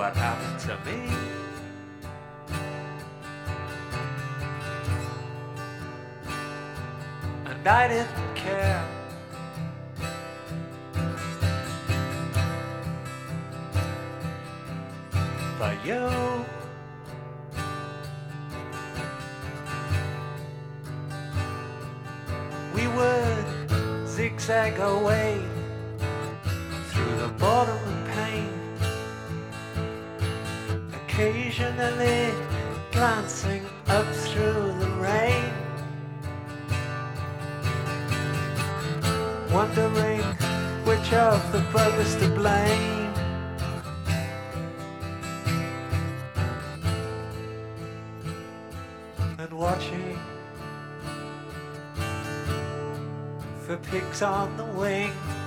what happened to me. And I didn't care. But you, we would zigzag our way through the bottom of pain, occasionally glancing up through the rain, wondering which of the brothers to blame. And watching for pigs on the wing.